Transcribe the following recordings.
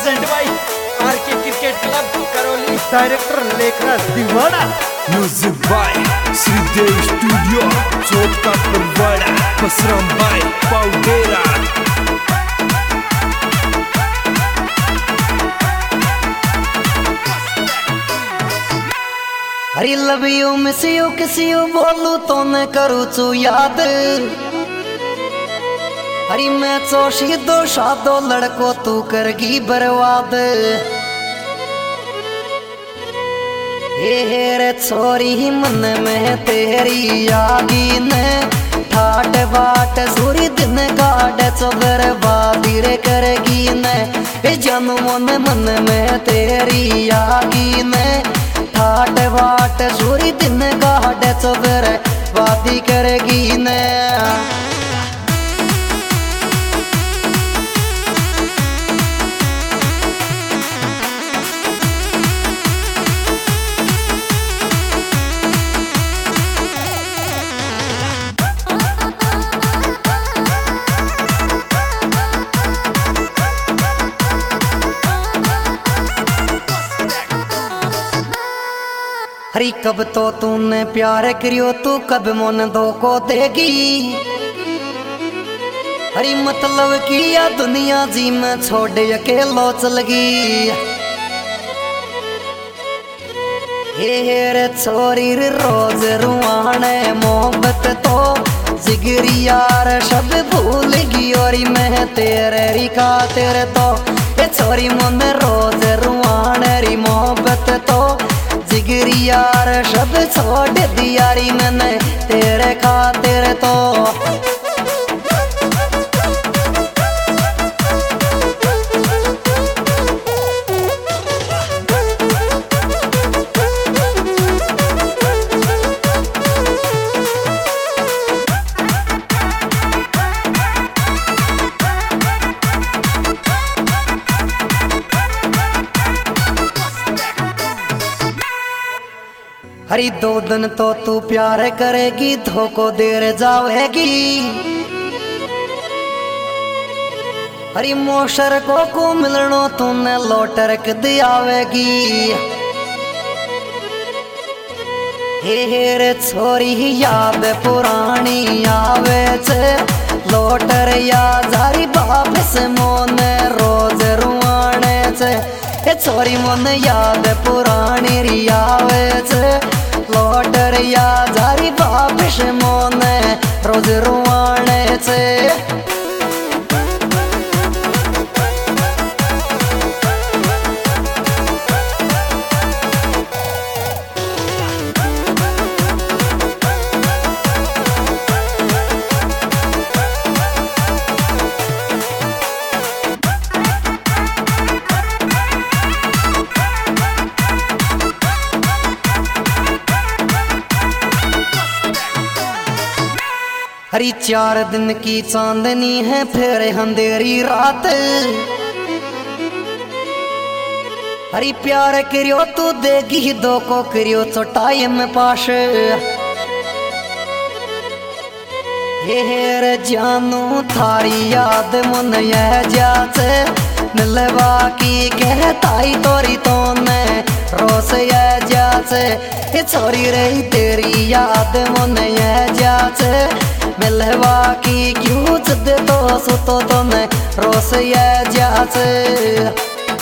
Present by R K cricket club Karauli. Director Lekhraj Diwara. Music by Shridev studio चौक का परवाड़ा। बसराम बाय पाउडेरा। हरी love you miss you kiss you बोलू तो न करू चू याद। हरी मैं चोशी दो शादो लड़को तू करगी बर्बाद। हे रे छोरी मन में तेरी आगी ने ठाट बाट सूरी दिन काट चो बर्बादी रे करगी ने। जन्मों ने मन में तेरी आगी ने ठाट बाट सूरी दिन काट चो बर्बादी करेगी ने। हरी कब तो तूने प्यार करियो तू कब मन दो को देगी। हरी मतलब किया दुनिया जी में छोड़ अकेलो चलगी। हे रे छोरी रोज रुआने मोहब्बत तो जिगरी यार सब भूल गई और मैं तेरे री खातिर तो। छोरी मन रोज रुआने री मोहब्बत तो जिगरी यार सब छोड़ दियारी मैंने तेरे खातिर तो। हरी दो दिन तो तू प्यार करेगी धोखो देर जावेगी। हरी मोशर को मिलनो तूने लौटर के दियावेगी। हे रे छोरी याद पुरानी आवे छे लौटर या जारी वापस मोने रोज रुआने छे। छोरी मन याद पुरानी री आवे छे लौटर या जारी वापस मोने रोज रुआने छे। हरी 4 दिन की चांदनी है फिर अंधेरी रात। हरी प्यार करियो तू देगी दो को करियो तो टाइम पास। हे रे जानू थारी याद मन यह जाचे मिलवा की कहताई तोरी तो ने रोस यह जाचे। छोरी रही तेरी याद मन यह जाचे मिलवा की क्यों चद तो सुतो तो मैं रोस यह जाचे।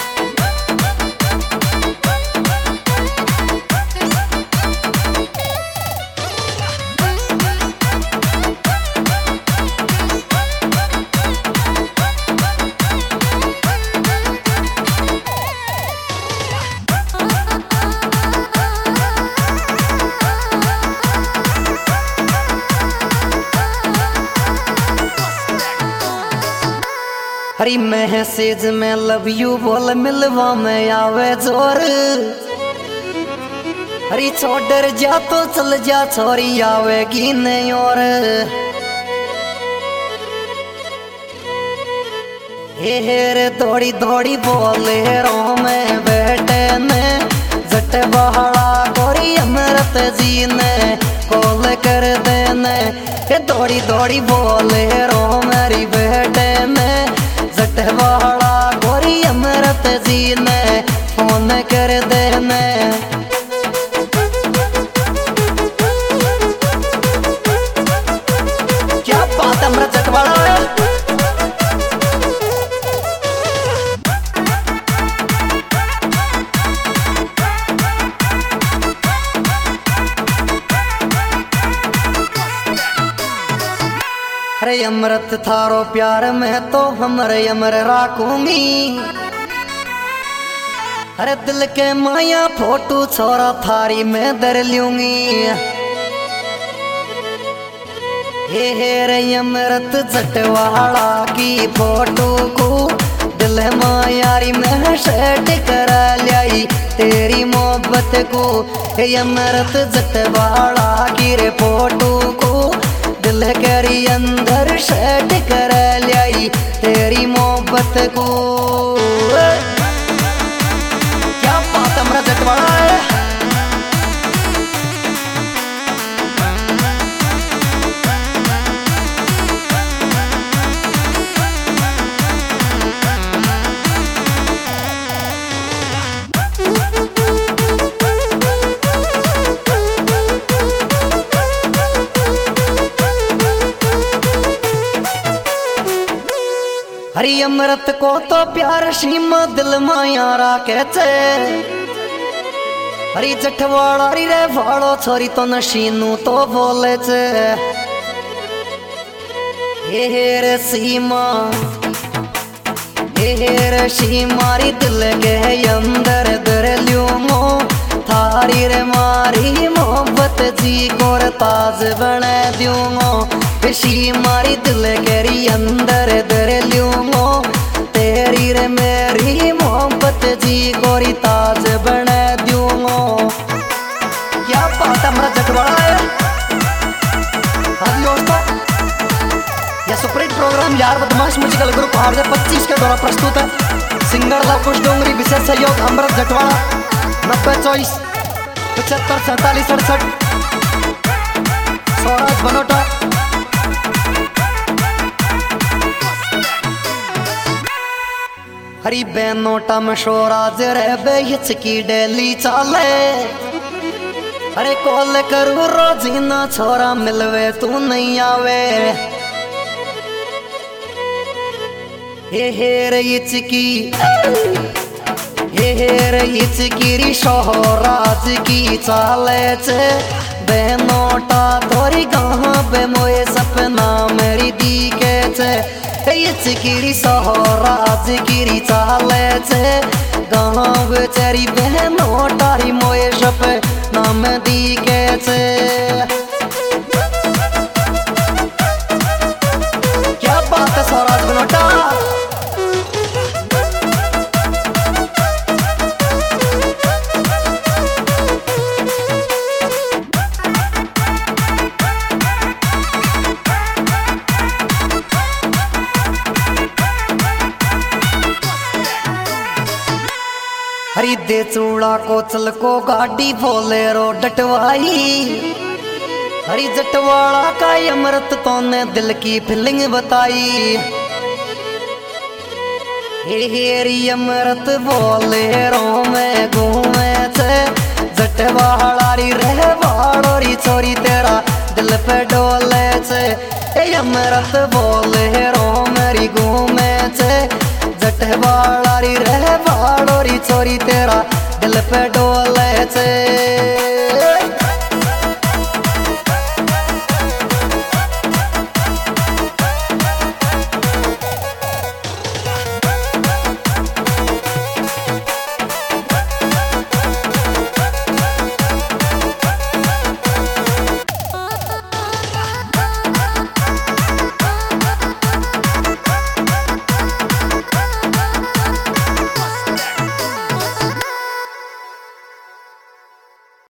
हरी मैसेज में लव यू बोल मिलवा में आवे जोर। हरी छोड़ जा तो चल जा छोरी आवेगी नहीं और। हे रे दौड़ी दौड़ी बोले रो में बैठे ने जट बहाड़ा गोरी अमृत जी ने कॉल कर देने। दौड़ी दौड़ी बोले रो मेरी बैठे ने जट बहाड़ा गोरी अमृत जी ने फोन कर देने। क्या बात है अमृत जटवाड़ा। अरे अमृत थारो प्यार में तो हमरे अमर राखूंगी। अरे दिल के माया फोटो छोरा थारी में दर लूंगी। हे रे अमृत जटवाड़ा की फोटो को दिल मायारी में सेट कर लाई तेरी मोहब्बत को। हे अमृत जटवाड़ा की रे फोटो को दिल करी अंदर सेट कर लाई तेरी मोहब्बत को। क्या बात अमृत जटवाड़ा है। हरी अमृत को तो प्यार सीमा दिल माया राखे छे। हरी जटवाड़ा रे वाड़ो छोरी तो नशीनू तो बोले छे। हे रे सीमा री दिल के अंदर दर ल्यूमो थारी रे मारी मोहब्बत जी को ताज बना दूंगो। मारी दिल के अंदर दर लूंगो तेरी रे मेरी मोहब्बत जी गोरी ताज बना दूंगो। क्या बात अमृत जटवाड़ा है। हाँ दोस्तों यह सुपरहिट प्रोग्राम यार बदमाश म्यूजिकल ग्रुप हार 25 के द्वारा प्रस्तुत है। सिंगर लवकुश डोंगरी विशेष सहयोग अमृत जटवाड़ा 90 24 75 47 68 स्वराज बनोटा। हरी बेनोटा में शोराज रे बेच की डेली चाले। अरे कॉल करू रोजीना छोरा मिलवे तू नहीं आवे। हे रे इचकी री शोराज की चाले छे। बेनोटा तोरी गाँव बे मोए सपना मेरी दी के छे। चिकिरी सोहराज गिरी चाले छे गाँव चेरी बहनो तारी मोए शप नाम दी के छे। क्या बात है सोहराज बनोटा। हरी दे चूड़ा को चल को गाड़ी बोलेरो डटवाई। हरी जटवाड़ा का अमृत तो ने दिल की फीलिंग बताई। हेरी अमृत बोलेरो में घूमे छे। जटवाड़ा री रह वाड़ोरी छोरी तेरा दिल पे डोले छे। अमृत बोलेरो मेरी घूमे छे। जटवाड़ा री रह वाड़ोरी छोरी तेरा दिल पे डोले छे।